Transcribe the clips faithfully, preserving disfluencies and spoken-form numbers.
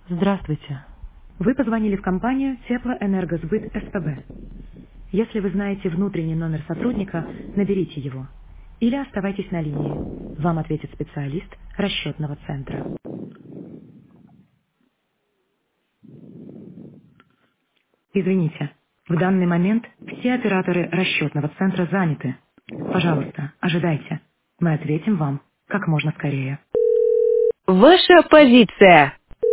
Здравствуйте. Вы позвонили в компанию Теплоэнергосбыт СПБ. Если вы знаете внутренний номер сотрудника, наберите его. Или оставайтесь на линии. Вам ответит специалист расчетного центра. Извините, в данный момент все операторы расчетного центра заняты. Пожалуйста, ожидайте. Мы ответим вам как можно скорее. Ваша позиция.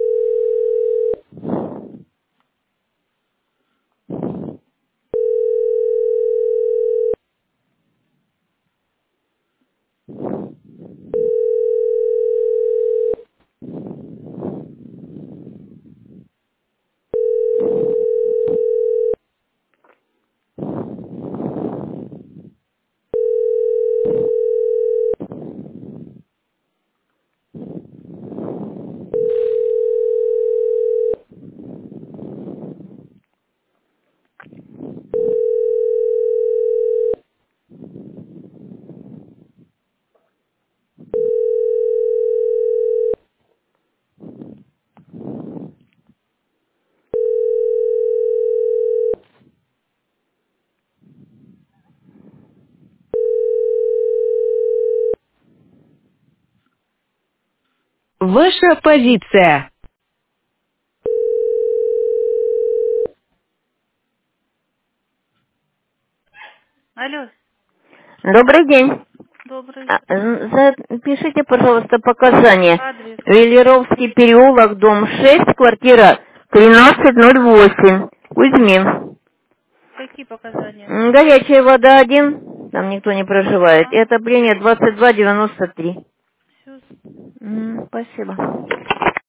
Ваша позиция. Алло, Добрый день. добрый. А, м, Запишите, пожалуйста, показания. Адрес. Велеровский переулок, дом шесть, квартира тринадцать ноль восемь. Кузьмин. Какие показания? М, Горячая вода один, там никто не проживает. И А, отопление двадцать два девяносто три. все. М, Спасибо.